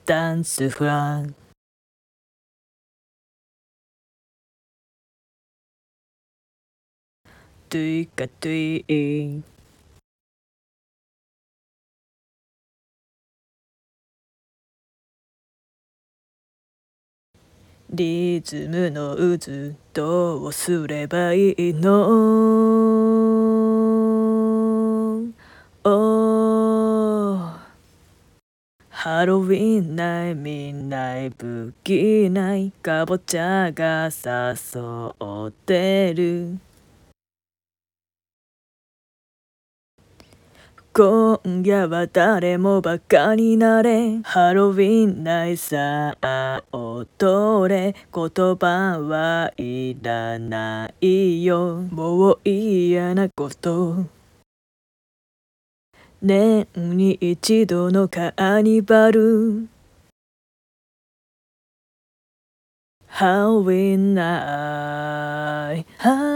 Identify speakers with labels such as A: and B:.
A: ダンスフラントゥイカトゥイリズムの渦どうすればいいの？ハロウィン内みんな不気ないかぼちゃが誘ってる。今夜は誰もバカになれ。ハロウィン内さあ踊れ。言葉はいらないよ。もう嫌なこと年に一度のカーニバル。ハロウィンナイト